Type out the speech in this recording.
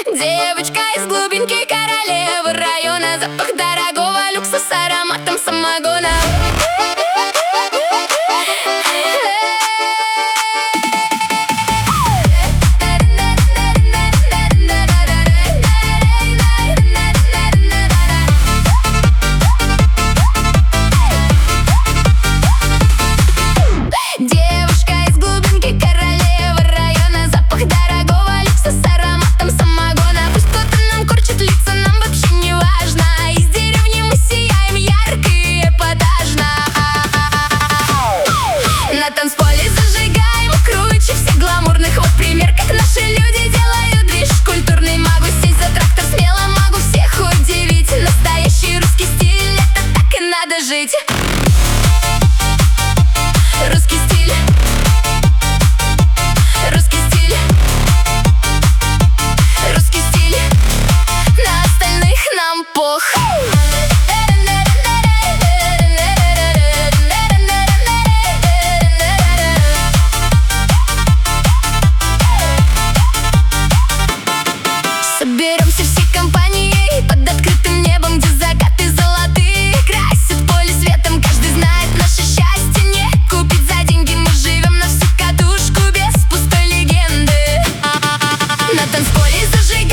Девочка из глубинки, королевы района, запах дорогого люкса с ароматом самогона. Девушка из глубинки, королева района, запах дорогого люкса с ароматом самогона. Пусть кто-то нам корчит лица, нам вообще не важно. Из деревни мы сияем ярко и эпатажно. На танцполе зажигаем круче всех гламурных. Вот пример, как наши люди делают движ культурный. Могу сесть за трактор смело, могу всех удивить. Настоящий русский стиль, это так и надо жить. Русский стиль, русский стиль, русский стиль. На остальных нам пох. Соберемся всей компанией под открытым небом, где закаты золотые красят поле светом. Каждый знает, наше счастье не купить за деньги. Мы живем на всю катушку без пустой легенды. На танцполе зажигаем